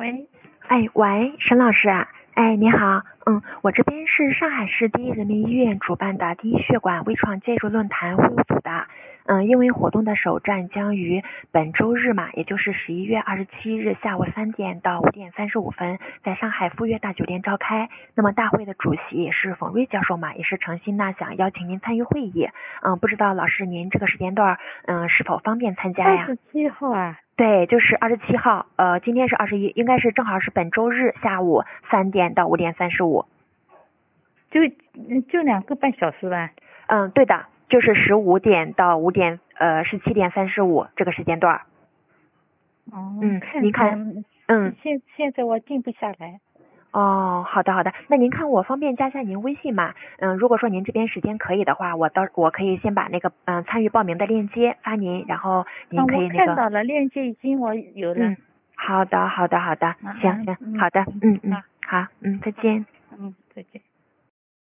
喂， 哎，喂，沈老师啊，哎，你好，我这边是上海市第一人民医院主办的第一血管微创介入论坛会务组的，因为活动的首站将于本周日嘛，也就是11月27日下午3点到5点35分，在上海富悦大酒店召开。那么大会的主席也是冯瑞教授嘛，也是诚心呢想邀请您参与会议，不知道老师您这个时间段是否方便参加呀 27号啊？ 对，就是27号，今天是21，应该是正好是本周日下午3点到5点35。 就2个半小时吧？ 对的，就是15点到17点35这个时间段。您看， 现在我定不下来。 哦，好的好的，那您看我方便加一下您微信吗？如果说您这边时间可以的话，我可以先把那个参与报名的链接发您，然后您可以那个。 我看到了，链接已经我有了。 好的好的好的，行，好的，好，再见。